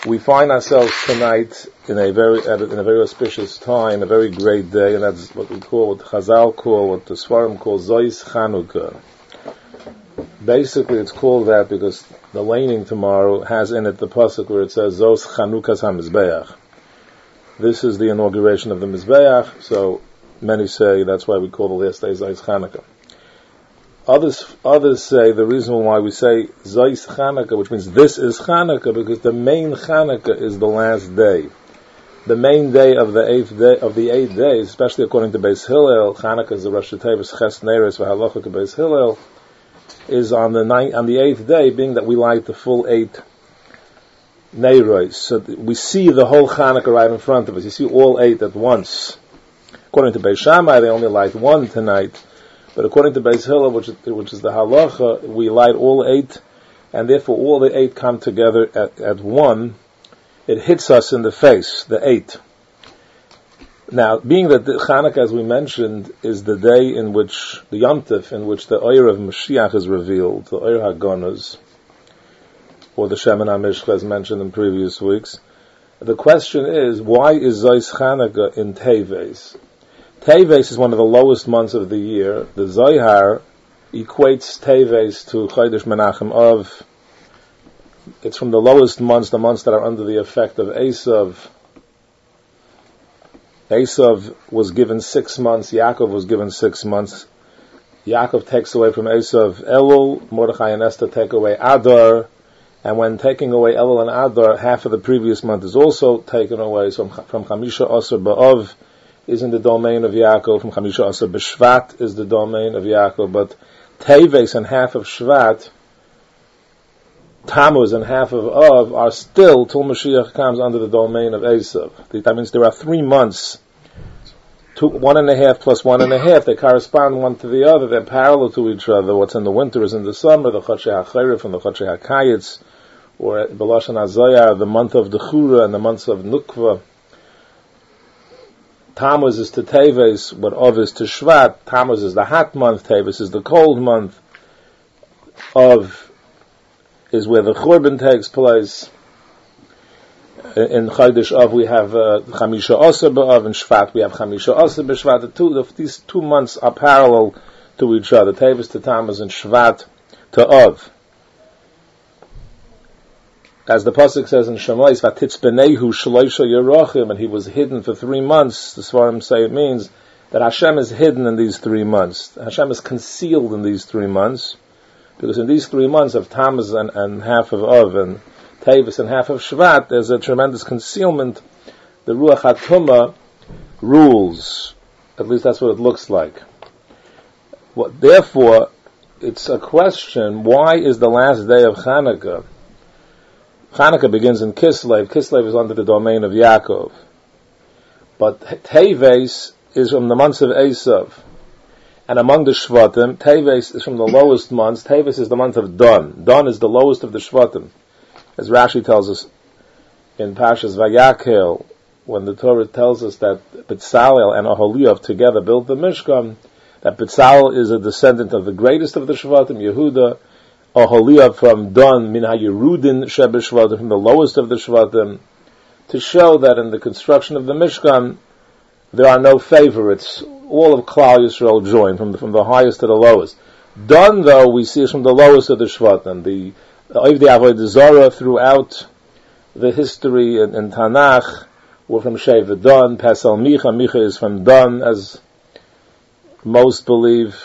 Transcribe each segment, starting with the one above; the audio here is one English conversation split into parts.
We find ourselves tonight in a very auspicious time, a very great day, and that's what we call, what Chazal call, what the Svarim call Zois Chanukah. Basically, it's called that because the laning tomorrow has in it the pasuk where it says Zos Chanukas HaMizbeach. This is the inauguration of the Mizbeach, so many say that's why we call the last day Zois Chanukah. Others say the reason why we say Zois Chanukah, which means this is Chanukah, because the main Chanukah is the last day. The main day of the eighth day, especially according to Beis Hillel, Chanukah is the Rosh Hashanah, Ches Neres v'Halacha to Beis Hillel, is on the eighth day, being that we light the full 8 Neiros. So we see the whole Chanukah right in front of us. You see all 8 at once. According to Beis Shammai, they only light 1 tonight. But according to Beis Hillel, which is the halacha, we light all 8, and therefore all the 8 come together at 1. It hits us in the face, the 8. Now, being that the Chanukah, as we mentioned, is the day in which, the Yom Tov, in which the Oyer of Mashiach is revealed, the Oyer HaGonos, or the Shemen HaMishcha, as mentioned in previous weeks, the question is, why is Zois Chanukah in Teves? Teves is one of the lowest months of the year. The Zohar equates Teves to Chodesh Menachem Av. It's from the lowest months, the months that are under the effect of Esav. Esav was given 6 months, Yaakov was given 6 months. Yaakov takes away from Esav Elul, Mordechai and Esther take away Adar, and when taking away Elul and Adar, half of the previous month is also taken away. So from Chamisha Asar Ba'av is in the domain of Yaakov, from Chamisha Asar B'Shvat is the domain of Yaakov, but Teves and half of Shvat, Tammuz and half of Av are still, till Mashiach comes, under the domain of Esav. That means there are 3 months, 1.5 plus 1.5, they correspond one to the other, they're parallel to each other. What's in the winter is in the summer, the Chodshei HaCherif and the Chodshei HaKayitz, or B'Lashon HaZohar, the month of Dechura and the months of Nukva. Tammuz is to Teves, what Av is to Shvat. Tammuz is the hot month, Teves is the cold month. Av is where the Churban takes place. In Chodesh Av we have Chamisha Asar B'Av, in Shvat we have Chamisha Asar B'Shvat. These 2 months are parallel to each other, Teves to Tammuz and Shvat to Av. As the pasuk says in Shemais, Vatitzbenehu Shloisha Yerachim, and he was hidden for 3 months. The Svarim say it means that Hashem is hidden in these 3 months. Hashem is concealed in these 3 months, because in these 3 months of Tammuz and half of Av and Teves and half of Shvat, there's a tremendous concealment. The Ruach HaTumah rules. At least that's what it looks like. Therefore, it's a question, why is the last day of Chanukah? Chanukah begins in Kislev. Kislev is under the domain of Yaakov. But Teves is from the months of Esav. And among the Shvatim, Teves is from the lowest months. Teves is the month of Don. Don is the lowest of the Shvatim. As Rashi tells us in Parshas Vayakhel, when the Torah tells us that Betzalel and Oholiav together built the Mishkan, that Betzalel is a descendant of the greatest of the Shvatim, Yehuda, Oholiav from Don, Min HaYerudin Shebeshvatim, from the lowest of the Shvatim, to show that in the construction of the Mishkan, there are no favorites. All of Klal Yisrael join, from the highest to the lowest. Don, though, we see is from the lowest of the Shvatim. The Ovdei Avodah Zarah throughout the history in Tanakh were from Sheva Don. Pasal Micha, Micha is from Don, as most believe.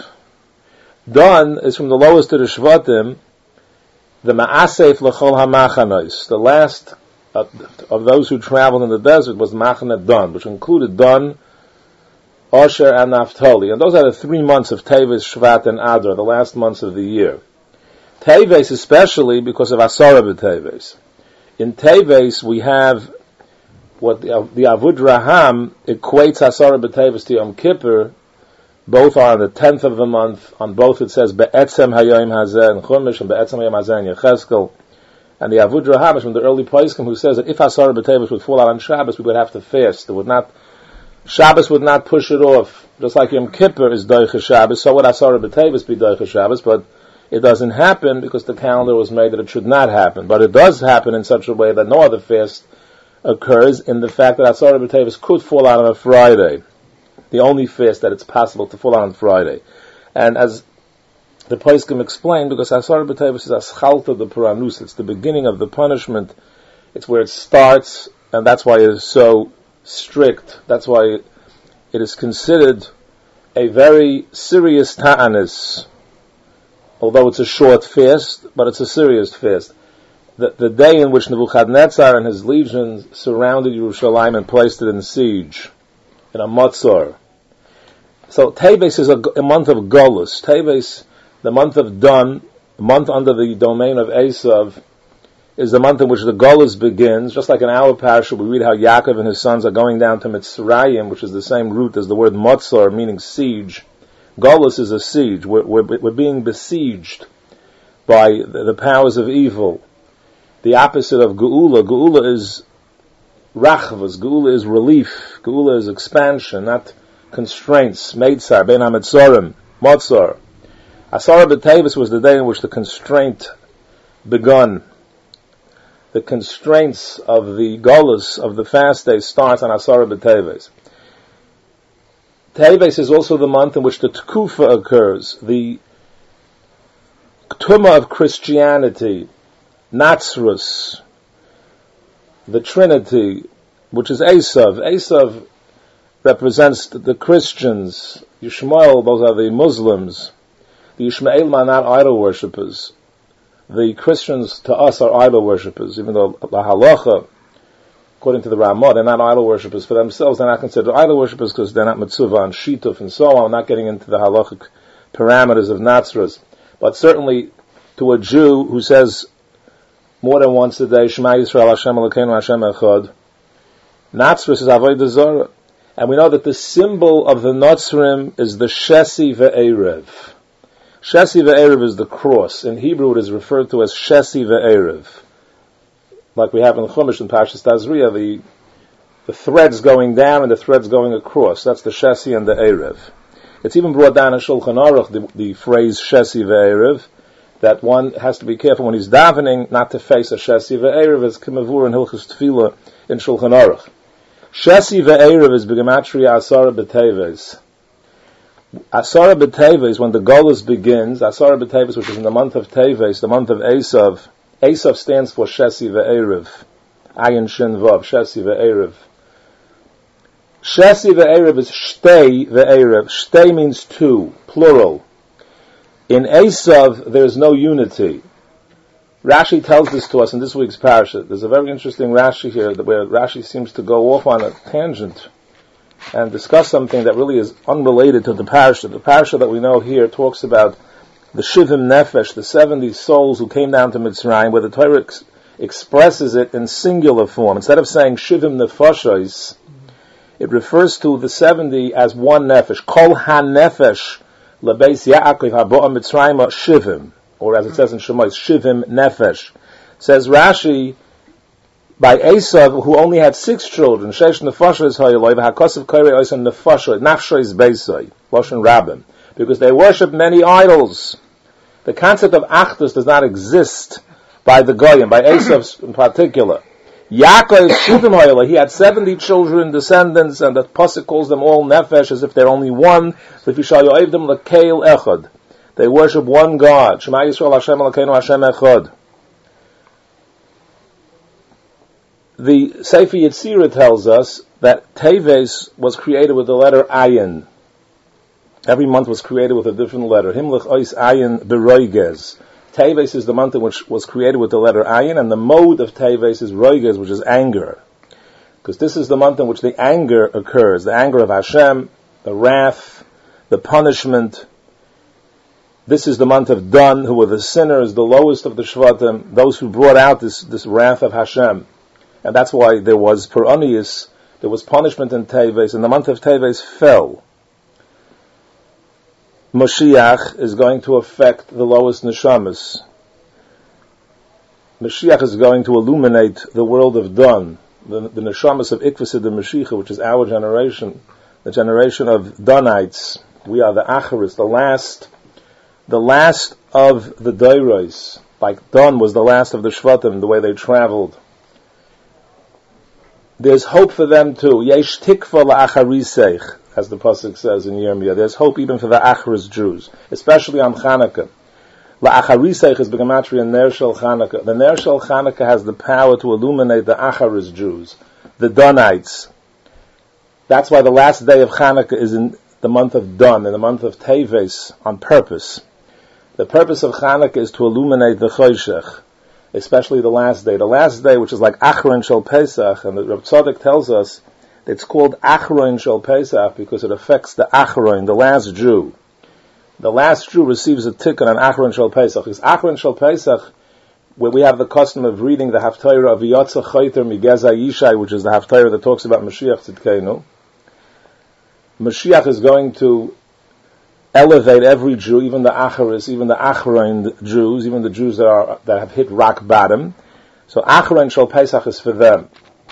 Don is from the lowest of the Shvatim. The Ma'asef L'chol HaMachanos, the last of those who traveled in the desert, was Machane Don, which included Don, Asher, and Naphtali. And those are the 3 months of Teves, Shvat, and Adar, the last months of the year. Teves especially because of Asara b'Teves. In Teves we have what the Avud Raham equates Asara b'Teves to Yom Kippur. Both are on the 10th of the month. On both it says Be'etzem Hayom Hazeh in Chumash and Be'etzem Hayom Hazeh in Yechezkel. And the Avud Raham is from the early Poskim who says that if Asara b'Teves would fall out on Shabbos, we would have to fast. Shabbos would not push it off. Just like Yom Kippur is Doicha Shabbos, so would Asara b'Teves be Doicha Shabbos, but it doesn't happen because the calendar was made that it should not happen. But it does happen in such a way that no other fast occurs, in the fact that Asara B'Teves could fall out on a Friday. The only fast that it's possible to fall out on Friday. And as the Poskim explained, because Asara B'Teves is Aschalta de Puranus, it's the beginning of the punishment, it's where it starts, and that's why it is so strict. That's why it is considered a very serious ta'anis, although it's a short fast, but it's a serious fast. The day in which Nebuchadnezzar and his legions surrounded Yerushalayim and placed it in siege, in a matzor. So Teves is a month of Golus. Teves, the month of Dun, the month under the domain of Esav, is the month in which the Golus begins. Just like in our parasha, we read how Yaakov and his sons are going down to Mitzrayim, which is the same root as the word matzor, meaning siege. Golus is a siege. We're being besieged by the powers of evil. The opposite of Geula. Geula is rachvas. Geula is relief. Geula is expansion, not constraints. Meitzar, Ben HaMetzorim, Motzor. Asara B'Teves was the day in which the constraint begun. The constraints of the Golus, of the fast day, starts on Asara B'Teves. Teves is also the month in which the Tekufa occurs, the Tumah of Christianity, Natsrus, the Trinity, which is Esav. Esav represents the Christians. Yishmael, those are the Muslims. The Yishmael are not idol worshippers. The Christians to us are idol worshippers, even though la halacha, according to the Ramah, they're not idol worshippers for themselves. They're not considered idol worshippers because they're not mitzvah and shituf and so on. Not getting into the halachic parameters of Natsrus, but certainly to a Jew who says more than once a day, Shema Yisrael Hashem Elokeinu Hashem Echad, Natsrus is Avodah Zarah. And we know that the symbol of the Notzrim is the Shesi Ve'erev. Shesi Ve'erev is the cross. In Hebrew it is referred to as Shesi Ve'erev. Like we have in Chumash and Parshas Tazria, the threads going down and the threads going across. That's the Shesi and the Erev. It's even brought down in Shulchan Aruch, the phrase Shesi Ve'erev, that one has to be careful when he's davening not to face a Shesi Ve'erev, as Kimavur and Hilchus Tefillah in Shulchan Aruch. Shesi Ve'erev is B'gematria Asara B'Teves. Asara B'Teves, when the Golus begins, Asara B'Teves, which is in the month of Teves, the month of Esav. Esav stands for Shesi Ve'erev. Ayin Shin Vav, Shesi Ve'erev. Shesi Ve'erev is Shtei Ve'erev. Shtei means two, plural. In Esav, there's no unity. Rashi tells this to us in this week's parasha. There's a very interesting Rashi here where Rashi seems to go off on a tangent and discuss something that really is unrelated to the parasha. The parasha that we know here talks about the Shivim Nefesh, the 70 souls who came down to Mitzrayim, where the Torah expresses it in singular form. Instead of saying Shivim Nefashos, it refers to the 70 as one Nefesh. Kol HaNefesh Lebeis Yaakov Habo'a Mitzrayim Shivim, or as it says in Shemais, Shivim Nefesh. Says Rashi, by Esav, who only had 6 children, Shesh Nefashos Hayoloi, V'Hakosav Korei Oisam Nefashos, Nafshos Beisoi, Loshen Rabbim, because they worship many idols. The concept of Achdus does not exist by the Goyim, by Esav in particular. Yaakov Shivim Hayoloi, he had 70 children, descendants, and the Pasuk calls them all Nefesh, as if they're only one. They worship one God. Shema Yisrael Hashem Elokeinu Hashem Echad. The Sefer Yetzirah tells us that Teves was created with the letter Ayin. Every month was created with a different letter. Himlich Ois Ayin Beroiges. Teves is the month in which was created with the letter Ayin, and the mode of Teves is Roiges, which is anger. Because this is the month in which the anger occurs, the anger of Hashem, the wrath, the punishment. This is the month of Dun, who were the sinners, the lowest of the Shvatim, those who brought out this wrath of Hashem. And that's why there was Peronius, there was punishment in Teves, and the month of Teves fell. Moshiach is going to affect the lowest neshamas. Mashiach is going to illuminate the world of Dun, the neshamas of Ikvasid the Mashiach, which is our generation, the generation of Dunites. We are the Acharis, the last the last of the Dairos, like Dan was the last of the Shvatim, the way they traveled. There's hope for them too. Yesh tikva la'achariseich, as the pasuk says in Yirmiyah. There's hope even for the Acharis Jews, especially on Chanukah. La'achariseich is Begematria Ner Shel Chanukah. The Ner Shel Chanukah has the power to illuminate the Acharis Jews, the Danites. That's why the last day of Chanukah is in the month of Dan, in the month of Teves, on purpose. The purpose of Chanukah is to illuminate the Choshech, especially the last day. The last day, which is like Achron Shel Pesach, and the Reb Tzadok tells us it's called Achron Shel Pesach because it affects the Achron, the last Jew. The last Jew receives a ticket on Achron Shel Pesach. Because Achron Shel Pesach, where we have the custom of reading the Haftarah of Yotza Chayter Migeza Yishai, which is the Haftarah that talks about Mashiach Tzidkenu. Mashiach is going to elevate every Jew, even the Acharis, even the Achron Jews, even the Jews that have hit rock bottom. So Achron Shel Pesach is for them.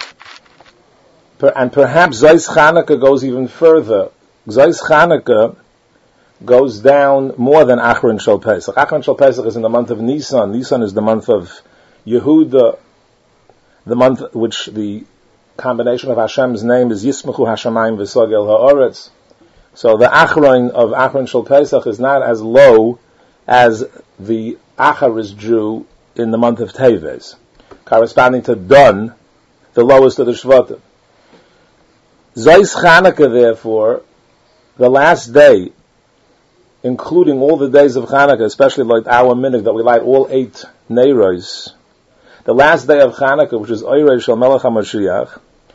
And perhaps Zayis Chanukah goes even further. Zayis Chanukah goes down more than Achron Shel Pesach. Achron Shel Pesach is in the month of Nisan. Nisan is the month of Yehuda, the month which the combination of Hashem's name is Yismachu Hashemayim V'Sogel Ha'oretz. So the Achron of Achron Shel Pesach is not as low as the Acharis Jew in the month of Teves, corresponding to Dan, the lowest of the Shvatim. Zayis Chanukah, therefore, the last day, including all the days of Chanukah, especially like our minhag that we light all 8 Neiros, the last day of Chanukah, which is Oirei Shel Melech HaMashiach,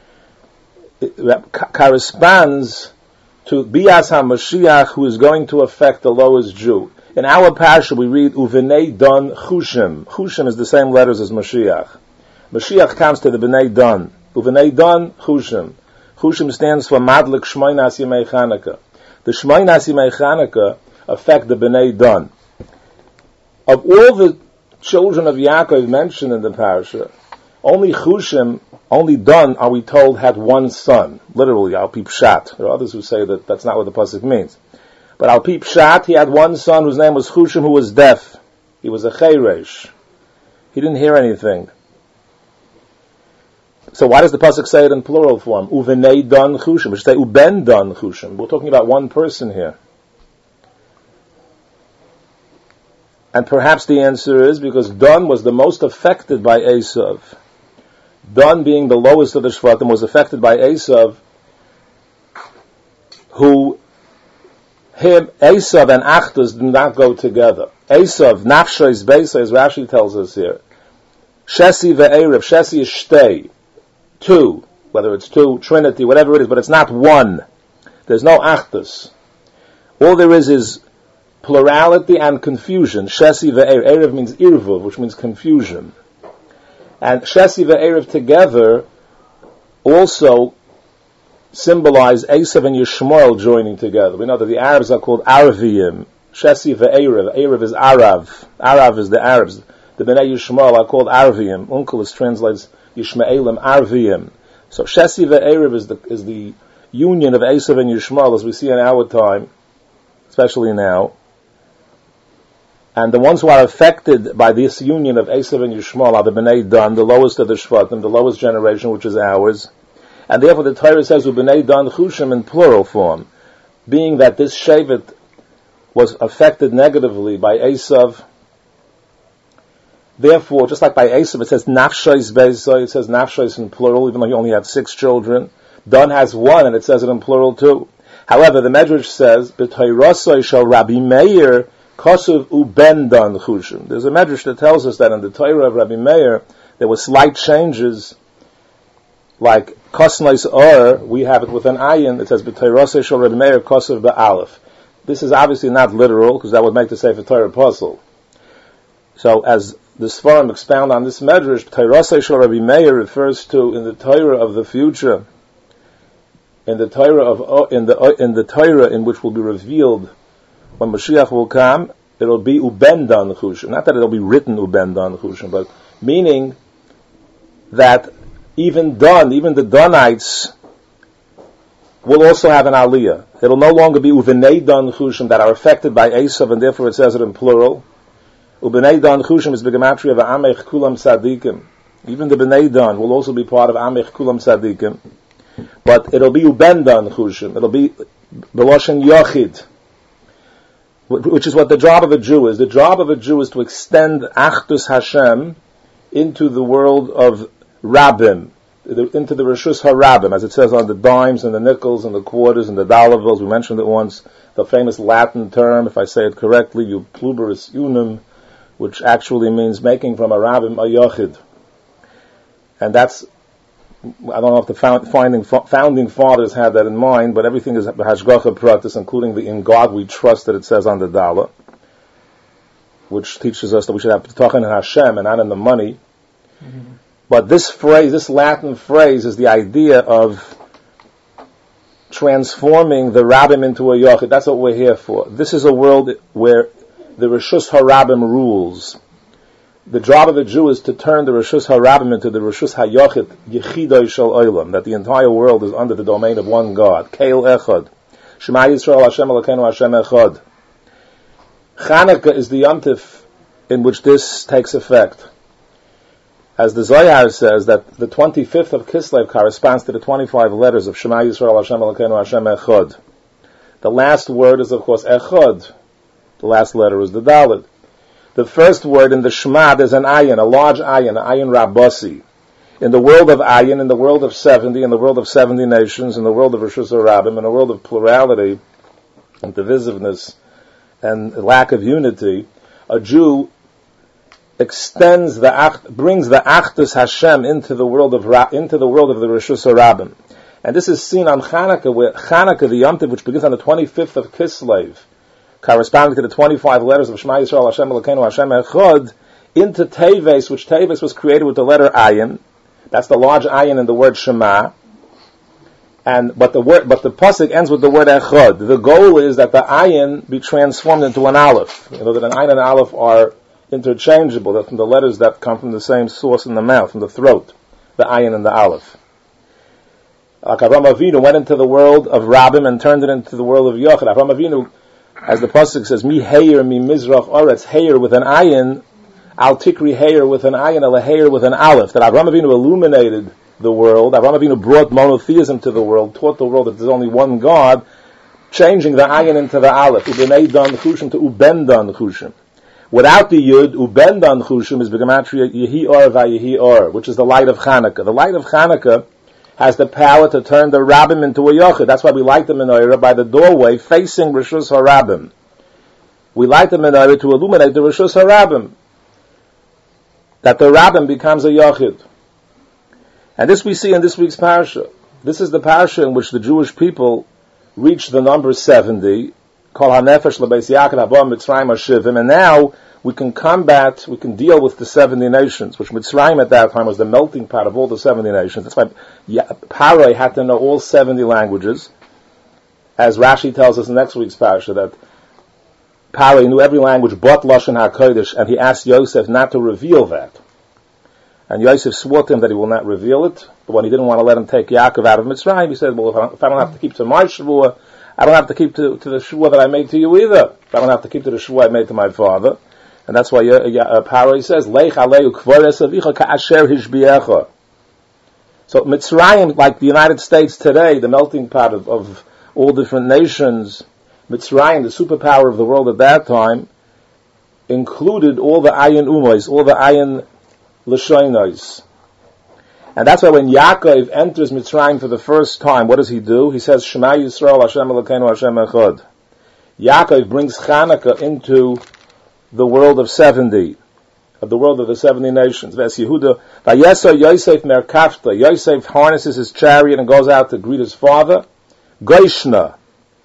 corresponds to Bias HaMashiach, who is going to affect the lowest Jew. In our parsha we read Uvenei Dan Chushim. Chushim is the same letters as Mashiach. Mashiach comes to the Bnei Dan. Uvenei Dan Chushim. Chushim stands for Madlik Shmoinas Yemei Chanukah. The Shmoinas Yemei Chanukah affect the Bnei Dan. Of all the children of Yaakov mentioned in the parasha, only Chushim, only Dan, are we told, had one son. Literally, Al Pi Pshat. There are others who say that that's not what the pasuk means. But Al Pi Pshat, he had one son whose name was Chushim, who was deaf. He was a Cheresh. He didn't hear anything. So why does the pasuk say it in plural form? Uvenei Dan Chushim. It should say Uben Dan Chushim. We're talking about one person here. And perhaps the answer is because Dan was the most affected by Esav. Dan, being the lowest of the Shvatim, was affected by Esav, who Esav and Achdus do not go together. Esav, Nafshois Beisa, as Rashi tells us here. Shesi ve'erev. Shesi is shtei. 2. Whether it's 2, Trinity, whatever it is, but it's not one. There's no Achdus. All there is plurality and confusion. Shesi ve'erev. Erev means irvuv, which means confusion. And Shesi ve'erev together also symbolize Esav and Yishmael joining together. We know that the Arabs are called Arviyim. Shesi ve'erev. Erev is Arav. Arav is the Arabs. The Bnei Yishmael are called Arviyim. Unkelos translates Yishmaelim Arviyim. So Shesi ve'erev is the union of Esav and Yishmael as we see in our time, especially now. And the ones who are affected by this union of Esav and Yishmael are the Bnei Dan, the lowest of the Shvatim, the lowest generation, which is ours. And therefore the Torah says, Bnei Dan Chushim in plural form, being that this Shevet was affected negatively by Esav. Therefore, just like by Esav, it says Nafshois Beisa, it says Nafshois in plural, even though he only had 6 children. Dan has 1, and it says it in plural too. However, the Medrash says, B'toirosoi shel Rabbi Meir, Kosuv uben Dan Chushim. There's a Medrash that tells us that in the Torah of Rabbi Meir, there were slight changes, like Kosnois Or, we have it with an ayin, it says, B'toirosoi shel Rabbi Meir, Kosuv ba'alef. This is obviously not literal, because that would make the Sefer Torah puzzle. So, as the Sfarim expound on this Medrash, B'toirosoi shel Rabbi Meir refers to, in the Torah of the future, in the Torah in which will be revealed when Mashiach will come, it'll be Uben Dan Chushim. Not that it'll be written Uben Dan Chushim, but meaning that even the Danites will also have an aliyah. It'll no longer be uvenei dan chushim that are affected by Esav, and therefore it says it in plural. Uvenei dan chushim is begematria of amech kulam tzadikim. Even the bnei dan will also be part of amech kulam tzadikim. But it'll be uben dan chushim. It'll be beloshen yochid, which is what the job of a Jew is. The job of a Jew is to extend Achdus Hashem into the world of Rabbim, into the Rishus HaRabbim, as it says on the dimes and the nickels and the quarters and the dollar bills. We mentioned it once, the famous Latin term, if I say it correctly, Pluberis Unum, which actually means making from a Rabbim a Yochid. And that's, I don't know if the founding fathers had that in mind, but everything is Hashgacha Pratis, including the in God we trust that it says on the dollar, which teaches us that we should have B'tachan in Hashem and not in the money. Mm-hmm. But this phrase, this Latin phrase, is the idea of transforming the Rabbim into a Yochid. That's what we're here for. This is a world where the Rishus HaRabbim rules. The job of a Jew is to turn the Rishus HaRabbim into the Rishus HaYochid, Yechidoi Shel Olam, that the entire world is under the domain of one God. Keil Echad. Shema Yisrael Hashem Elokeinu Hashem Echad. Chanukah is the yontif in which this takes effect. As the Zohar says, that the 25th of Kislev corresponds to the 25 letters of Shema Yisrael Hashem Elokeinu Hashem Echad. The last word is, of course, Echad. The last letter is the Dalet. The first word in the Shema, there's an ayin, a large ayin, ayin Rabbasi. In the world of ayin, in the world of 70, in the world of 70 nations, in the world of Rishus HaRabbim, in the world of plurality and divisiveness and lack of unity, a Jew extends brings the Achdus Hashem into the world of the Rishus HaRabbim. And this is seen on Chanukah, where Chanukah, the Yom Tov, which begins on the 25th of Kislev, corresponding to the 25 letters of Shema Yisrael Hashem Elokeinu Hashem Echad, into Teves, which Teves was created with the letter Ayin. That's the large Ayin in the word Shema. But the pasuk ends with the word Echad. The goal is that the Ayin be transformed into an Aleph. You know that an Ayin and Aleph are interchangeable. They're from the letters that come from the same source in the mouth, from the throat. The Ayin and the Aleph. Like Avraham Avinu went into the world of Rabbim and turned it into the world of Yochid. Avraham Avinu, as the pasuk says, mi heir mi mizrach oretz, heir with an ayin, al tikri heir with an ayin, al heir with an aleph. That Avraham Avinu illuminated the world. Avraham Avinu brought monotheism to the world, taught the world that there's only one God, changing the ayin into the aleph. Ubenei dan chushim to uben dan chushim. Without the yud, uben dan chushim is begematria yehi or vayehi or, which is the light of Chanukah. The light of Chanukah has the power to turn the Rabbim into a Yochid. That's why we light the menorah by the doorway facing Rishus HaRabbim. We light the menorah to illuminate the Rishus HaRabbim, that the Rabbim becomes a Yochid. And this we see in this week's parasha. This is the parasha in which the Jewish people reached the number 70, Kol HaNefesh L'Beis Yaakov Haba Mitzrayim HaShivim, and now we can deal with the 70 nations, which Mitzrayim at that time was the melting pot of all the 70 nations. That's why Paroi had to know all 70 languages, as Rashi tells us in next week's parasha, that Paroi knew every language but Lashon HaKodesh, and he asked Yosef not to reveal that. And Yosef swore to him that he will not reveal it, but when he didn't want to let him take Yaakov out of Mitzrayim, he said, well, if I don't have to keep to my Shavuah, I don't have to keep to the Shavuah that I made to you either. If I don't have to keep to the Shavuah I made to my father. And that's why Paroi says, Leich aleu kvores avicha ka'asher hishbiecha. So Mitzrayim, like the United States today, the melting pot of all different nations, Mitzrayim, the superpower of the world at that time, included all the ayin umois, all the ayin l'shonos. And that's why when Yaakov enters Mitzrayim for the first time, what does he do? He says, Shema Yisrael Hashem Elokeinu Hashem Echad. Yaakov brings Chanukah into the world of 70, of the world of the 70 nations. Ves Yehuda, Vayeso Yosef Merkafta. Yosef harnesses his chariot and goes out to greet his father. Goishna,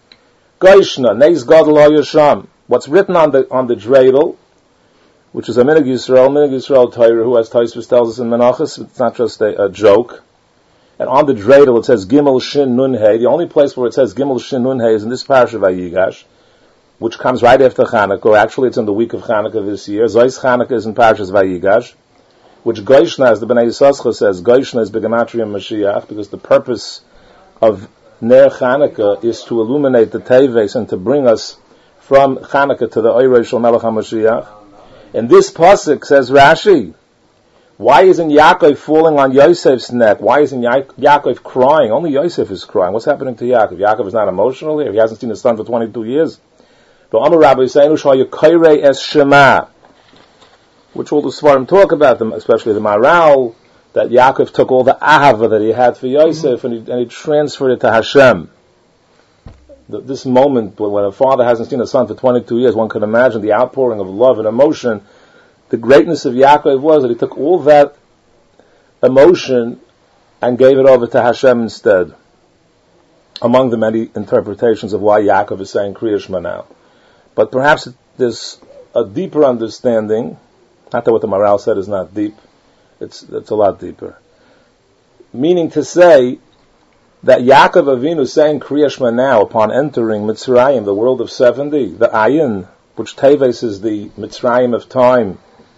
Neis Gadol HaYasham. What's written on the dreidel, which is a Minig Yisrael Torah, who, as Tosfos tells us in Menachos, it's not just a joke. And on the dreidel it says Gimel Shin Nun Hey. The only place where it says Gimel Shin Nun Hey is in this parasha Vayigash, which comes right after Chanukah. Actually, it's in the week of Chanukah this year. Zois Chanukah is in Parashas Vayigash, which Goishna, as the Bnei Yissaschar says, Goishna is Begematria Mashiach, because the purpose of Ner Chanukah is to illuminate the Teves and to bring us from Chanukah to the Oirei Shel Melech HaMashiach. And this pasuk says Rashi, why isn't Yaakov falling on Yosef's neck? Why isn't Yaakov crying? Only Yosef is crying. What's happening to Yaakov? Yaakov is not emotional here. He hasn't seen his son for 22 years. The Amar Rabbi is saying, es Shema, which all the Svarim talk about, them, especially the Maral, that Yaakov took all the ahava that he had for Yosef and he transferred it to Hashem. This moment when a father hasn't seen a son for 22 years, one can imagine the outpouring of love and emotion. The greatness of Yaakov was that he took all that emotion and gave it over to Hashem instead. Among the many interpretations of why Yaakov is saying Kriya Shema now. But perhaps there's a deeper understanding, not that what the Maral said is not deep, it's a lot deeper. Meaning to say that Yaakov Avinu saying Kriya Shema now upon entering Mitzrayim, the world of 70, the Ayin, which Teves is the Mitzrayim of time,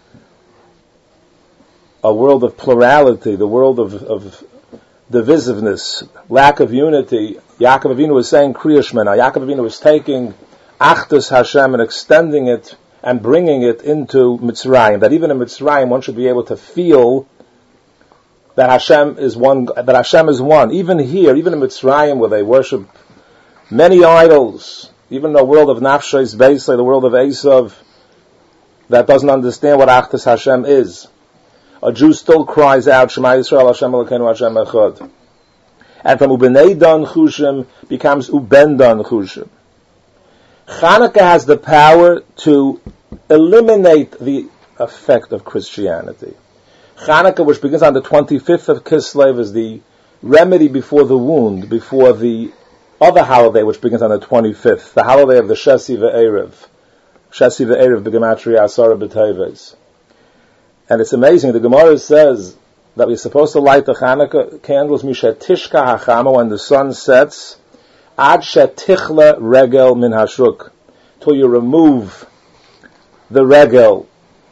a world of plurality, the world of divisiveness, lack of unity. Yaakov Avinu is saying Kriya Shema now. Yaakov Avinu is taking Achdus Hashem and extending it and bringing it into Mitzrayim. That even in Mitzrayim one should be able to feel that Hashem is one. That Hashem is one. Even here, even in Mitzrayim, where they worship many idols, even in the world of Nafshos Beisai, the world of Esav, that doesn't understand what Achdus Hashem is, a Jew still cries out, Shema Yisrael, Hashem Elokeinu, Hashem Echad. And from Ubenei Dan Chushim becomes Uben Dan Chushim. Chanukah has the power to eliminate the effect of Christianity. Chanukah, which begins on the 25th of Kislev, is the remedy before the wound, before the other holiday, which begins on the 25th, the holiday of the Shesi Ve'erev. Shesi Ve'erev, B'gematria Asara B'Teves. And it's amazing, the Gemara says that we're supposed to light the Chanukah candles, Mishetishka Hachama, when the sun sets, Ad Shetichla Regel Min Hashuk, till you remove the regel,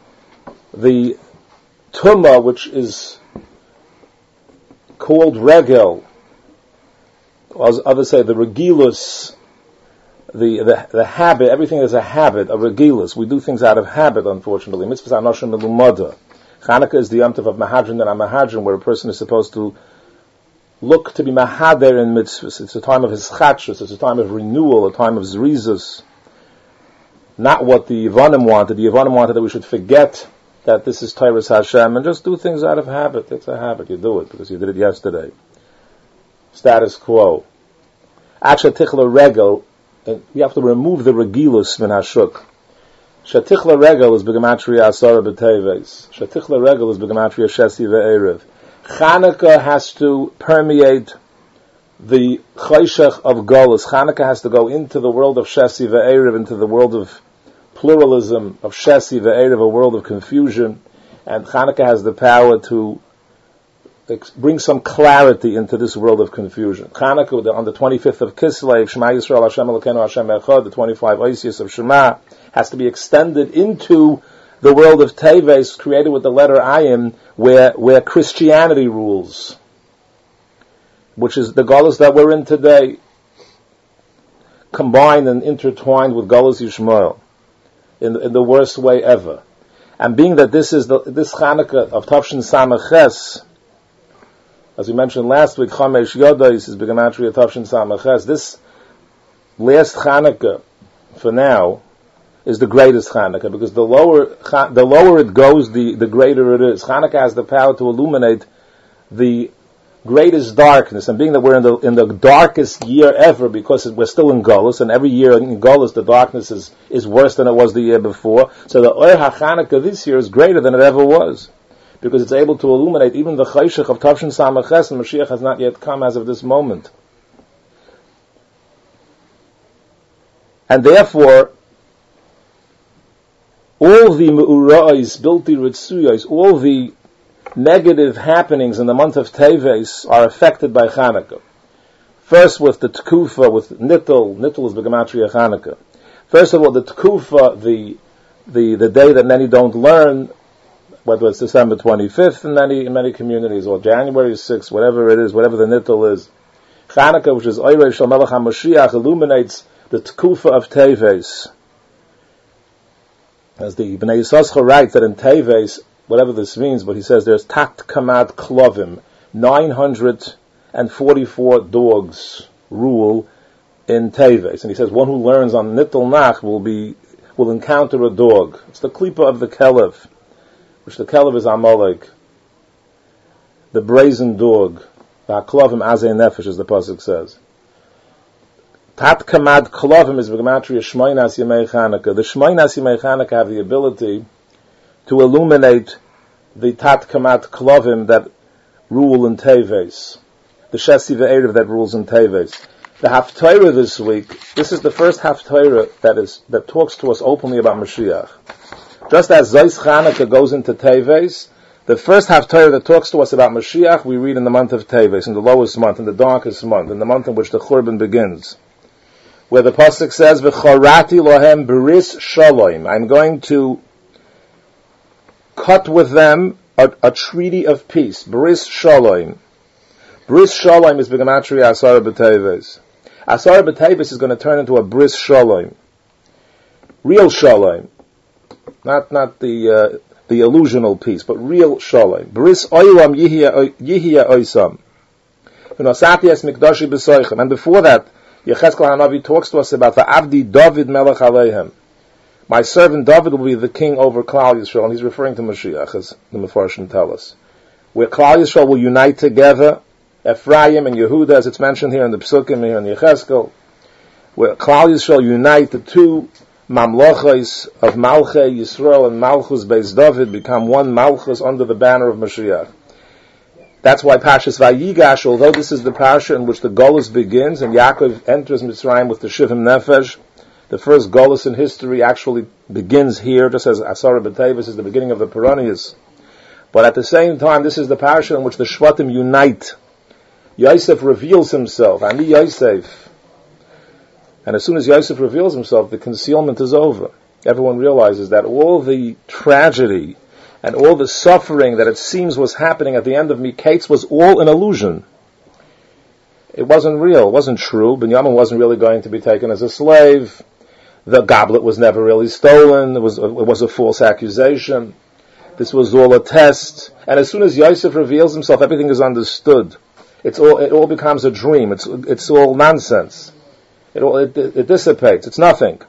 the tumah, which is called regel, as others say, the regilus, the habit, everything is a habit, a regilus. We do things out of habit, unfortunately. Mitzvahs anoshim melumada. Chanukah is the Yom Tov of Mahadran and Amahadran, where a person is supposed to look to be mahader in mitzvahs. It's a time of hischatshus, it's a time of renewal, a time of zrizus. Not what the Yevanim wanted. The Yevanim wanted that we should forget that this is Torah's Hashem and just do things out of habit. It's a habit. You do it because you did it yesterday. Status quo. Aksha tichla regel, you have to remove the regilus min hashuk. Shatichla regel is b'gematria asara b'teves. Shatichla regel is b'gematria shesi ve'erev. Chanukah has to permeate the chayshach of Golus. Chanukah has to go into the world of Shesi ve'erev, into the world of pluralism, of Shesi ve'erev, a world of confusion. And Chanukah has the power to bring some clarity into this world of confusion. Chanukah, on the 25th of Kislev, Shema Yisrael, Hashem Elokeinu, Hashem Echad, the 25 Oisius of Shema, has to be extended into the world of Teves, created with the letter Ayin, where Christianity rules, which is the Golus that we're in today, combined and intertwined with Golus Yishmael, in the worst way ever. And being that this is this Chanukah of Tavshin Samaches, as we mentioned last week, Chamesh Yodos is B'gematria Tavshin Samaches. This last Chanukah, for now, is the greatest Chanukah, because the lower it goes, the greater it is. Chanukah has the power to illuminate the greatest darkness, and being that we're in the darkest year ever, because we're still in Golus, and every year in Golus the darkness is worse than it was the year before, so the Or HaChanukah this year is greater than it ever was, because it's able to illuminate even the Chayshach of Tavshin Samaches, and Mashiach has not yet come as of this moment. And therefore, all the me'ura'is, bilti ritzuyos, all the negative happenings in the month of Teves are affected by Chanukah. First with the Tkufa, with Nittel is B'gematria Chanukah. First of all, the Tkufa, the day that many don't learn, whether it's December 25th in many communities, or January 6th, whatever it is, whatever the Nittel is. Chanukah, which is Oirei Shel Melech HaMashiach, illuminates the Tkufa of Teves. As the Bnei Yissaschar writes that in Teves, whatever this means, but he says there's Tat Kamad Klovim, 944 dogs rule in Teves. And he says one who learns on Nittel Nach will encounter a dog. It's the Klipa of the Kelev, which the Kelev is Amalek, the brazen dog. Klovim Azei Nefesh, as the pasuk says. Tat Kamad Klovim is B'gematria Shmoinas Yemei Chanukah. The Shmoinas Yemei Chanukah have the ability to illuminate the Tat Kamad Klovim that rule in Teves, the Shesi Ve'erev that rules in Teves. The Haftarah this week, this is the first Haftarah that talks to us openly about Mashiach. Just as Zeis Chanukah goes into Teves, the first Haftarah that talks to us about Mashiach, we read in the month of Teves, in the lowest month, in the darkest month, in the month in which the Churban begins, where the pasuk says, "V'chorati lohem bris shalom." I'm going to cut with them a treaty of peace. Bris shalom. Bris shalom is b'gematria Asar b'Teves. Asar b'Teves is going to turn into a bris shalom, real shalom, not the illusional peace, but real shalom. Bris oilam yihya oisam. And before that, Yechezkel Hanavi talks to us about the Avdi David Melech Aleichem. My servant David will be the king over Klal Yisrael, and he's referring to Mashiach, as the Mefarshim tell us. Where Klal Yisrael will unite together, Ephraim and Yehuda, as it's mentioned here in the Psukim, here in Yechezkel, where Klal Yisrael unite, the two Mamlochos of Malchei Yisrael and Malchus Beis David become one Malchus under the banner of Mashiach. That's why Parshas Vayigash, although this is the parsha in which the Golus begins, and Yaakov enters Mitzrayim with the Shivim Nefesh, the first Golus in history actually begins here, just as Asara B'Teves is the beginning of the Peronius. But at the same time, this is the parsha in which the Shvatim unite. Yosef reveals himself, Ani Yosef. And as soon as Yosef reveals himself, the concealment is over. Everyone realizes that all the tragedy and all the suffering that it seems was happening at the end of Miketz was all an illusion. It wasn't real, it wasn't true. Binyamin wasn't really going to be taken as a slave. The goblet was never really stolen. It was a false accusation. This was all a test. And as soon as Yosef reveals himself, everything is understood. It all becomes a dream. It's all nonsense. It dissipates. It's nothing.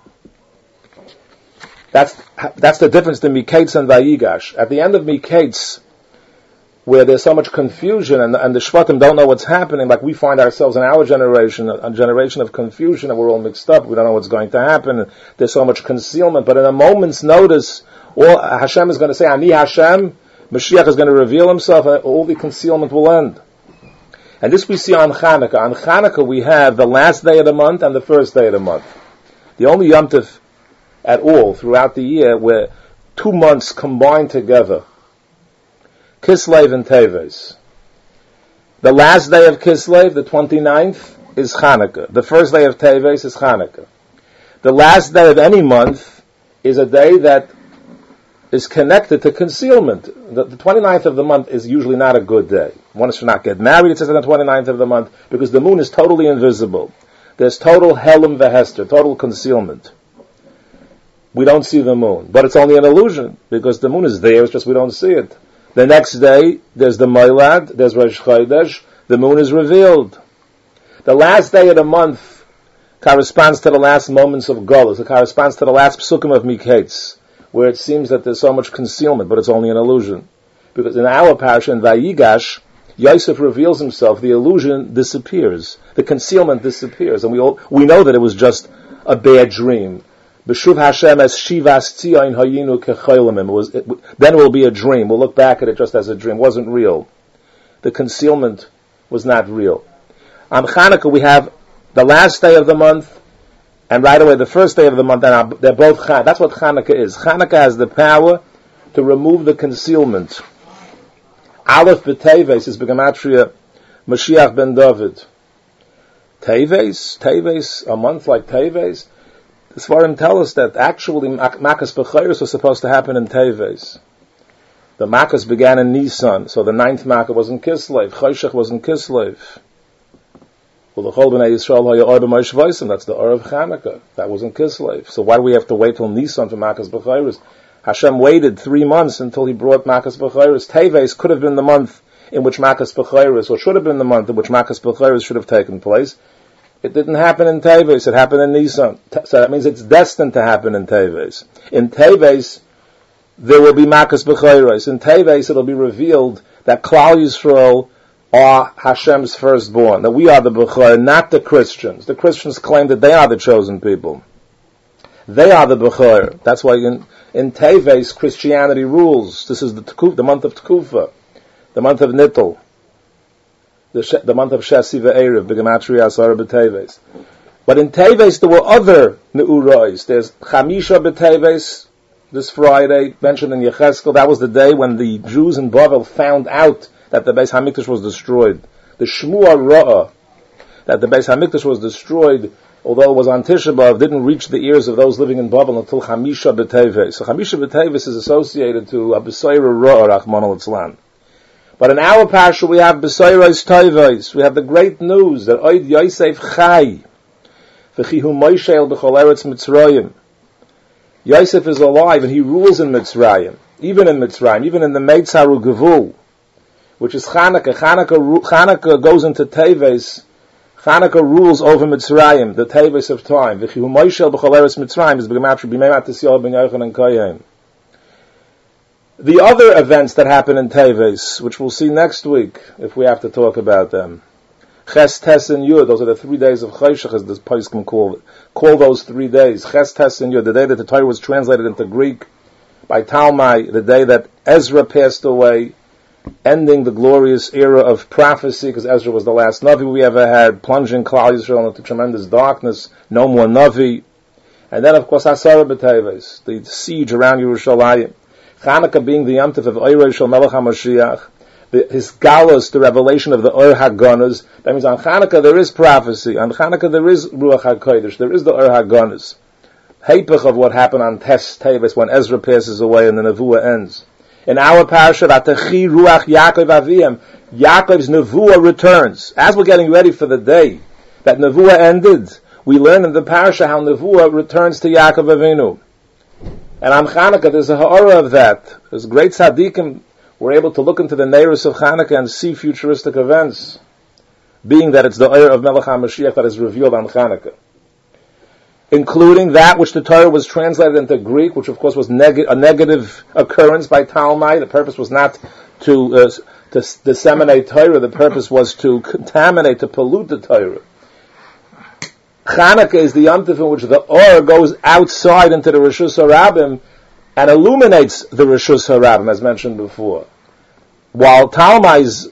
That's the difference between Miketz and Vayigash. At the end of Miketz, where there's so much confusion and the Shvatim don't know what's happening, like we find ourselves in our generation, a generation of confusion, and we're all mixed up, we don't know what's going to happen, there's so much concealment, but in a moment's notice, Hashem is going to say, Ani Hashem, Mashiach is going to reveal himself, and all the concealment will end. And this we see on Chanukah. On Chanukah we have the last day of the month and the first day of the month. The only Yom Tov at all throughout the year where 2 months combined together. Kislev and Teves. The last day of Kislev, the 29th, is Chanukah. The first day of Teves is Chanukah. The last day of any month is a day that is connected to concealment. The 29th of the month is usually not a good day. One should not get married, it says on the 29th of the month, because the moon is totally invisible. There's total helim vehester, total concealment. We don't see the moon. But it's only an illusion, because the moon is there, it's just we don't see it. The next day, there's the Moilad, there's Rosh Chodesh, the moon is revealed. The last day of the month corresponds to the last moments of Golus. It corresponds to the last psukim of Miketz, where it seems that there's so much concealment, but it's only an illusion. Because in our parsha, in Vayigash, Yosef reveals himself, the illusion disappears, the concealment disappears, and we know that it was just a bad dream. B'shuv Hashem as shivas tzion hayinu kecholimim. Then it will be a dream. We'll look back at it just as a dream. It wasn't real. The concealment was not real. On Chanukah we have the last day of the month, and right away the first day of the month, and they're both Chanukah. That's what Chanukah is. Chanukah has the power to remove the concealment. Aleph b'Teves is b'gematria Mashiach ben David. Teves, a month like Teves. The Svarim tell us that actually Makas B'chayros was supposed to happen in Teves. The Makas began in Nisan, so the 9th Makkah was in Kislev. Choshech was in Kislev. Well, the Chol B'nai Yisrael haya or b'Moshe Vaysim, that's the Or of Chanukah. That was in Kislev. So why do we have to wait till Nisan for Makas B'chayros? Hashem waited 3 months until He brought Makas B'chayros. Teves could have been the month in which Makas B'chayros, or should have been the month in which Makas B'chayros should have taken place. It didn't happen in Teves, it happened in Nisan. So that means it's destined to happen in Teves. In Teves, there will be Makas B'chayros. In Teves, it'll be revealed that Klal Yisrael are Hashem's firstborn, that we are the B'chor, not the Christians. The Christians claim that they are the chosen people. They are the B'chor. That's why in Teves, Christianity rules. This is the month of Tekufa, the month of Nittel, the month of Shesi Ve'erev, B'gematria Asara B'Teves. But in Teves, there were other Ne'urais. There's Chamisha B'Teves, this Friday, mentioned in Yecheskel. That was the day when the Jews in Bavel found out that the Beis HaMikdash was destroyed. The Shmuah Ra'ah, that the Beis HaMikdash was destroyed, although it was on Tisha B'Av, didn't reach the ears of those living in Babel until Chamisha B'Teves. So Chamisha B'Teves is associated to B'Soira Ra'ah, Rachmana Litzlan. But in our parsha we have B'Soiros Toivos. We have the great news that Oid Yosef Chai, V'chihu Moishel B'chol Eretz Mitzrayim. Yosef is alive and he rules in Mitzrayim, even in Mitzrayim, even in the Meitzaru Gevul, which is Chanukah. Chanukah goes into Teves. Chanukah rules over Mitzrayim, the Teves of time. V'chihu Moishel b'chol eretz Mitzrayim is b'gematria b'mei matisyahu ben Yochanan and Koyim. The other events that happen in Teves, which we'll see next week, if we have to talk about them. Ches, Tes, and Yud, those are the 3 days of Choshech, as the Poskim call those 3 days. Ches, Tes, and Yud, the day that the Torah was translated into Greek by Talmai, the day that Ezra passed away, ending the glorious era of prophecy, because Ezra was the last Navi we ever had, plunging Klal Yisrael into tremendous darkness, no more Navi. And then, of course, Asara B'Teves, the siege around Yerushalayim. Chanukah being the Yom Tov of Oirei Shel Melech HaMashiach, his galus, the revelation of the Or HaGonas. That means on Chanukah there is prophecy, on Chanukah there is Ruach HaKodesh, there is the Or HaGonas. Hepech of what happened on Tes Teves when Ezra passes away and the Nevuah ends. In our parasha, V'atechi Ruach Yaakov Aviyam, Yaakov's Nevuah returns. As we're getting ready for the day that Nevuah ended, we learn in the parasha how Nevuah returns to Yaakov Avinu. And on Chanukah, there's a ha'ara of that. There's great tzaddikim were able to look into the neiros of Chanukah and see futuristic events, being that it's the Or of Melech HaMashiach that is revealed on Chanukah, including that which the Torah was translated into Greek, which of course was a negative occurrence by Talmai. The purpose was not to disseminate Torah, the purpose was to contaminate, to pollute the Torah. Chanukah is the Yom Tov in which the Or goes outside into the Rishus HaRabim and illuminates the Rishus HaRabim, as mentioned before. While Talmai's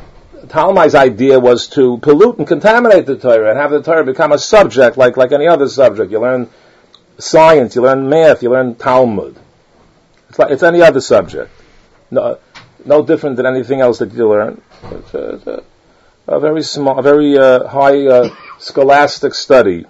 idea was to pollute and contaminate the Torah and have the Torah become a subject like any other subject. You learn science, you learn math, you learn Talmud. It's any other subject. No different than anything else that you learn. It's a very small, a very high scholastic study.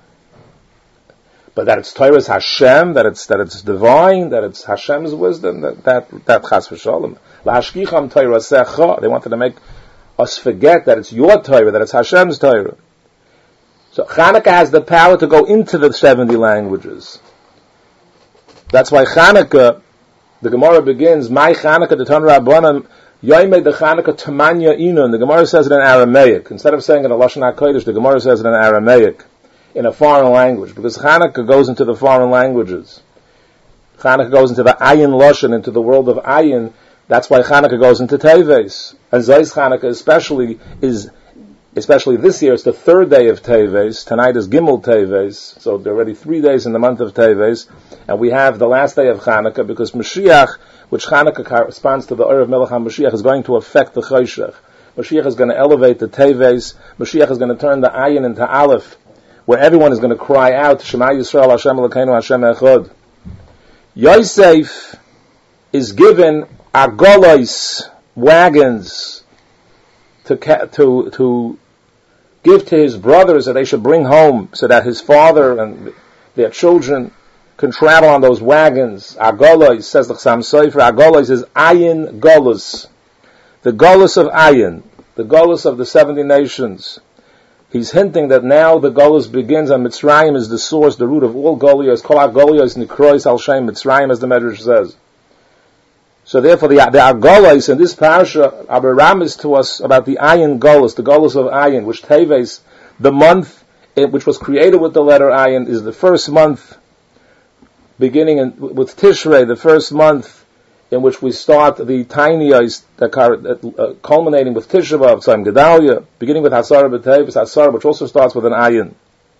But that it's Torah's Hashem, that it's divine, that it's Hashem's wisdom, that chas v'shalom. Lahashkicham Torah secha. They wanted to make us forget that it's your Torah, that it's Hashem's Torah. So Chanukah has the power to go into the 70 languages. That's why Chanukah, the Gemara begins, My Chanukah D'Tan Rabbanan, Yoimei de Chanukah Tamanya Inun. The Gemara says it in Aramaic. Instead of saying it in Lashon HaKodesh, the Gemara says it in Aramaic, in a foreign language, because Chanukah goes into the foreign languages. Chanukah goes into the Ayin Lashon, into the world of Ayin. That's why Chanukah goes into Teves. And Zayis Chanukah especially this year, it's the 3rd day of Teves. Tonight is Gimel Teves, so there are already 3 days in the month of Teves, and we have the last day of Chanukah, because Mashiach, which Chanukah corresponds to the Or of Melech HaMashiach, is going to affect the Choshech. Mashiach is going to elevate the Teves. Mashiach is going to turn the Ayin into Aleph, where everyone is going to cry out, Shema Yisrael, Hashem Elokeinu, Hashem Echad. Yosef is given agolos, wagons, to give to his brothers that they should bring home, so that his father and their children can travel on those wagons. Agolos, says the Chassam Sofer, agolos is Ayin Golus. The Golus of Ayin, the Golus of the 70 nations. He's hinting that now the Golus begins, and Mitzrayim is the source, the root of all Golios. Kol HaGolios Nikrois Al Shem Mitzrayim, as the Medrash says. So therefore, the Golos in this parasha are ramiz to us about the Ayin Golus, the Golus of Ayin, which Teves, the month which was created with the letter Ayin, is the first month, beginning with Tishrei, the first month in which we start the Tainiyos, culminating with Tisha B'Av, Tzayim Gedalia, beginning with Hasara B'Teves, Hasara, which also starts with an Ayin.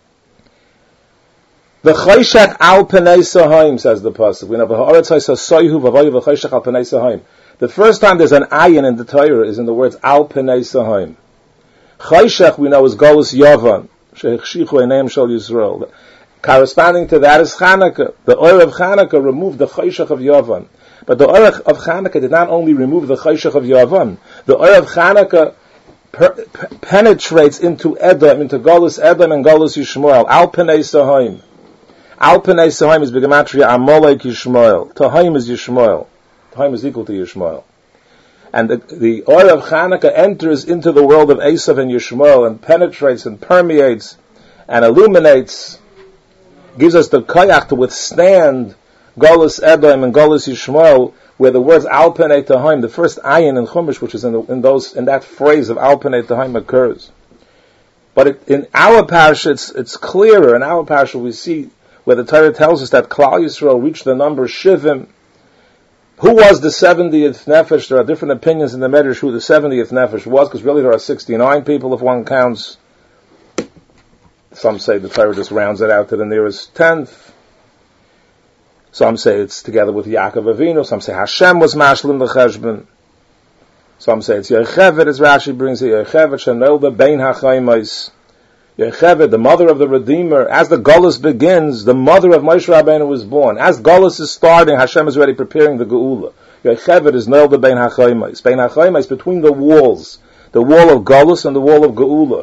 The Choshech al Pnei Sahaim, says the pasuk. We know V'ha'aretz ha'soyhu v'vayu v'choshech al Pnei Sahaim. The first time there's an ayin in the Torah is in the words al Pnei Sahaim. Choshech, we know, is Golus Yavan, she'echshichu eineim shel Yisrael. Corresponding to that is Chanukah. The oil of Chanukah removed the Choshech of Yavan. But the oil of Chanukah did not only remove the Choshech of Yavan. The oil of Chanukah penetrates into Edom, into Golus Edom and Golus Yishmael. Al Pnei Sahaim. Al Pnei Sahaim is Begematria Amalek Yishmael. Tahaim is Yishmael. Tahaim is equal to Yishmael. And the oil of Chanukah enters into the world of Esav and Yishmael and penetrates and permeates and illuminates, gives us the koyach to withstand Golus Edom and Golus Yishmael, where the words Al Pnei Tahaim, the first ayin in Chumash, which is in that phrase of Al Pnei Tahaim, occurs. But in our parasha, it's clearer. In our parasha, we see where the Torah tells us that Klal Yisrael reached the number Shivim. Who was the 70th Nefesh? There are different opinions in the Medrash who the 70th Nefesh was, because really there are 69 people if one counts. Some say the Torah just rounds it out to the nearest 10th. Some say it's together with Yaakov Avinu. Some say Hashem was Mashlim the Cheshbon. Some say it's Yocheved, as Rashi brings it, Yocheved Shanelda Bein HaChaimais. Yocheved, the mother of the Redeemer. As the Golus begins, the mother of Moshe Rabbeinu was born. As Golus is starting, Hashem is already preparing the Geula. Yocheved is Nelda Bein HaChaimais. Bein HaChaimais, between the walls. The wall of Golus and the wall of Geula.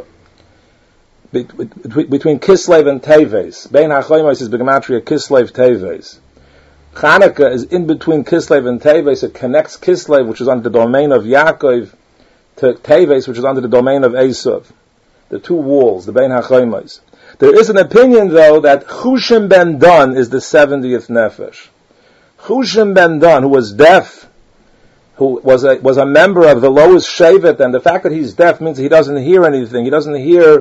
Between Kislev and Teves. Bein HaChaimais is Begematria Kislev Teves. Chanukah is in between Kislev and Teves. It connects Kislev, which is under the domain of Yaakov, to Teves, which is under the domain of Esav. The two walls, the Bein HaChaimais. There is an opinion, though, that Chushim ben Dan is the 70th Nefesh. Chushim ben Dan, who was deaf, who was a member of the lowest Shevet, and the fact that he's deaf means he doesn't hear anything. He doesn't hear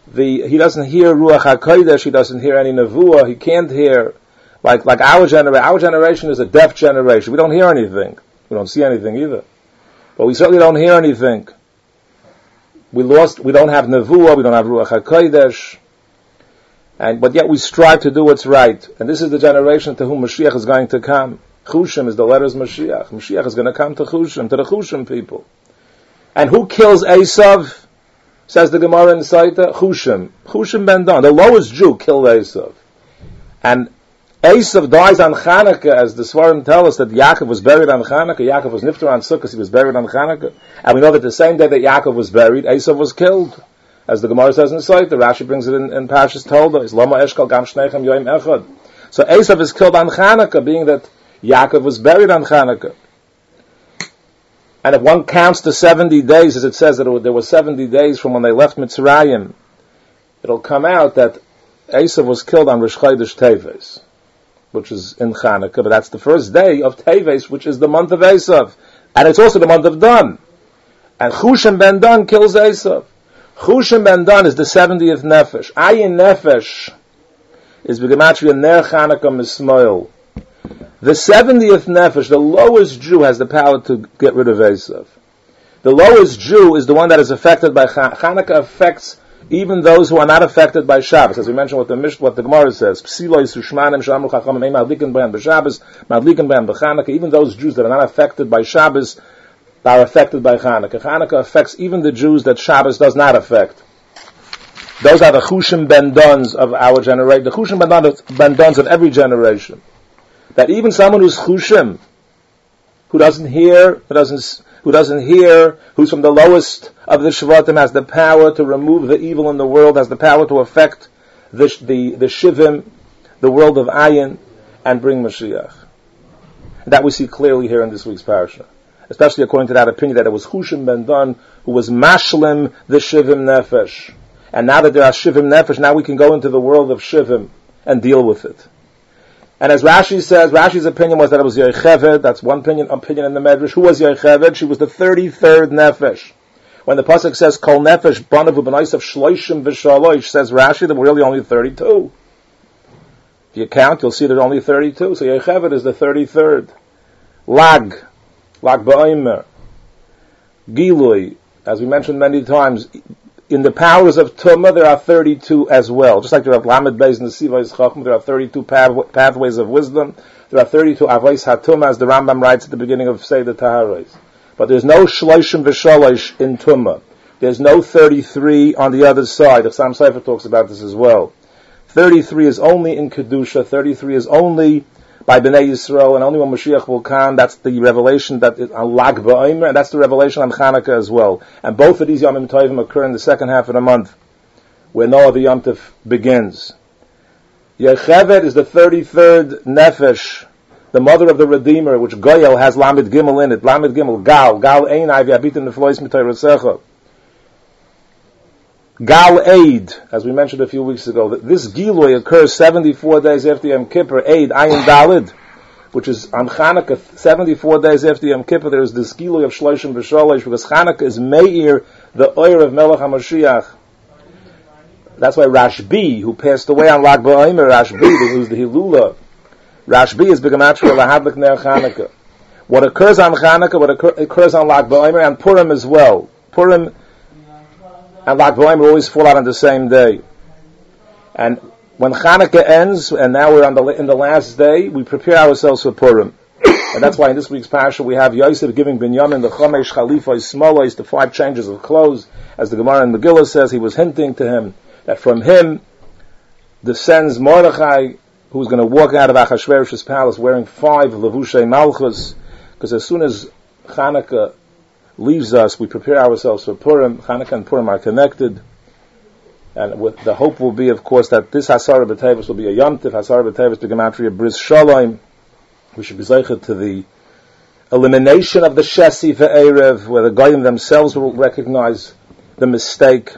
Ruach HaKodesh. He doesn't hear any Nevuah. He can't hear. Like our generation. Our generation is a deaf generation. We don't hear anything. We don't see anything either. But we certainly don't hear anything. We don't have Nevuah, we don't have Ruach HaKodesh, but yet we strive to do what's right. And this is the generation to whom Mashiach is going to come. Chushim is the letters Mashiach. Mashiach is going to come to Chushim, to the Chushim people. And who kills Esav? Says the Gemara in Saita, Chushim. Chushim ben Dan, the lowest Jew, killed Esav. And Esav dies on Chanukah, as the Svarim tell us that Yaakov was buried on Chanukah. Yaakov was nifter on Sukkot, he was buried on Chanukah. And we know that the same day that Yaakov was buried, Esav was killed. As the Gemara says in the site, the Rashi brings it in Parshas Toldos. Lama eshkal gam shneichem yoim echad. So Esav is killed on Chanukah, being that Yaakov was buried on Chanukah. And if one counts the 70 days, as it says that there were 70 days from when they left Mitzrayim, it'll come out that Esav was killed on Rosh Chodesh Teves, which is in Chanukah, but that's the first day of Teves, which is the month of Esav. And it's also the month of Dan. And Chushim ben Dan kills Esav. Chushim ben Dan is the 70th Nefesh. Ayin Nefesh is B'gematria Ner Chanukah Mismoil. The 70th Nefesh, the lowest Jew, has the power to get rid of Esav. The lowest Jew is the one that is affected by Chanukah. Affects even those who are not affected by Shabbos, as we mentioned what the Gemara says. Even those Jews that are not affected by Shabbos are affected by Chanukah. Chanukah affects even the Jews that Shabbos does not affect. Those are the Chushim ben Duns of our generation, the Chushim ben Duns of every generation. That even someone who's Chushim, who doesn't hear, who's from the lowest of the Shvatim, has the power to remove the evil in the world, has the power to affect the Shivim, the world of Ayin, and bring Mashiach. And that we see clearly here in this week's parasha. Especially according to that opinion that it was Chushim ben Dan who was Mashlim the Shivim Nefesh. And now that there are Shivim Nefesh, now we can go into the world of Shivim and deal with it. And as Rashi says, Rashi's opinion was that it was Yocheved. That's one opinion in the Medrash. Who was Yocheved? She was the 33rd Nefesh. When the pasuk says Kol Nefesh Banav U'B'Nosav Shloishim V'Shalosh, says Rashi that we're really only 32. If you count, you'll see there are only 32. So Yocheved is the 33rd. Lag Ba'omer, Gilui, as we mentioned many times, in the powers of Tumah there are 32 as well. Just like there are Lamed Beis and the Sivais Chacham, there are 32 pathways of wisdom. There are 32 Avos HaTumah, as the Rambam writes at the beginning of Seder Taharos. But there's no Shloishim V'Shalosh in Tumah. There's no 33 on the other side. The Chassam Sofer talks about this as well. 33 is only in Kedusha. 33 is only by Bnei Yisrael, and only when Mashiach will come. That's the revelation that is on Lag BaOmer, and that's the revelation on Chanukah as well. And both of these Yomim Tovim occur in the second half of the month, where Noah the Yom Tov begins. Yocheved is the 33rd Nefesh, the mother of the Redeemer, which Goyel has Lamed Gimel in it. Lamed Gimel, Gal Einai v'Abitin Neflois Mitayresecha. Gal Eid, as we mentioned a few weeks ago, that this Gilui occurs 74 days after Yom Kippur. Eid, Ayin Dalid, which is on Chanukah, 74 days after Yom Kippur, there is this Gilui of Shloshim V'Shalosh, because Chanukah is Meir, the Oyer of Melech HaMashiach. That's why Rashbi, who passed away on Lag BaOmer, Rashbi, who's the Hilula, Rashbi is B'Gematria Lahadlik Ner Chanukah. What occurs on Chanukah, occurs on Lag BaOmer, and Purim as well. Purim and Lag BaOmer always fall out on the same day. And when Chanukah ends, and now we're in the last day, we prepare ourselves for Purim. And that's why in this week's parasha we have Yosef giving Binyamin the Chomesh Chalifos Smolos, the 5 changes of clothes. As the Gemara in Megillah says, he was hinting to him that from him descends Mordechai, who's going to walk out of Achashverosh's palace wearing 5 Levushay Malchus, because as soon as Chanukah leaves us, we prepare ourselves for Purim. Chanukah and Purim are connected. And the hope will be, of course, that this Hasara B'Tevis will be a Yom Tov, Hasara B'Tevis B'Gematria Bris Shalom. We should be zeichet to the elimination of the Shesi Ve'erev, where the Goyim themselves will recognize the mistake.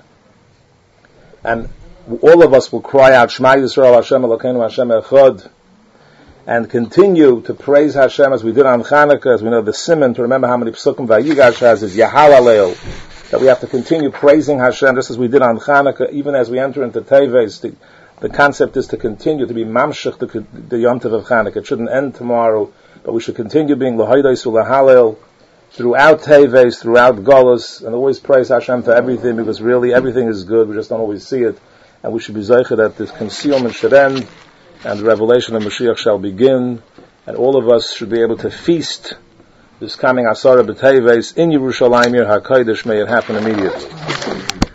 And all of us will cry out, Shema Yisrael, Hashem Elokeinu, Hashem Echad, and continue to praise Hashem as we did on Chanukah, as we know the Siman, to remember how many Psukim Vayigash has, is Yahalalel, that we have to continue praising Hashem just as we did on Chanukah, even as we enter into Teves. The concept is to continue to be Mamshech, the Yom Tov of Chanukah. It shouldn't end tomorrow, but we should continue being L'hoidais U'Lahalel throughout Teves, throughout Golos, and always praise Hashem for everything, because really everything is good, we just don't always see it. And we should be zeicher that this concealment should end, and the revelation of Mashiach shall begin, and all of us should be able to feast this coming Asara B'Teves in Yerushalayim, HaKodesh. May it happen immediately.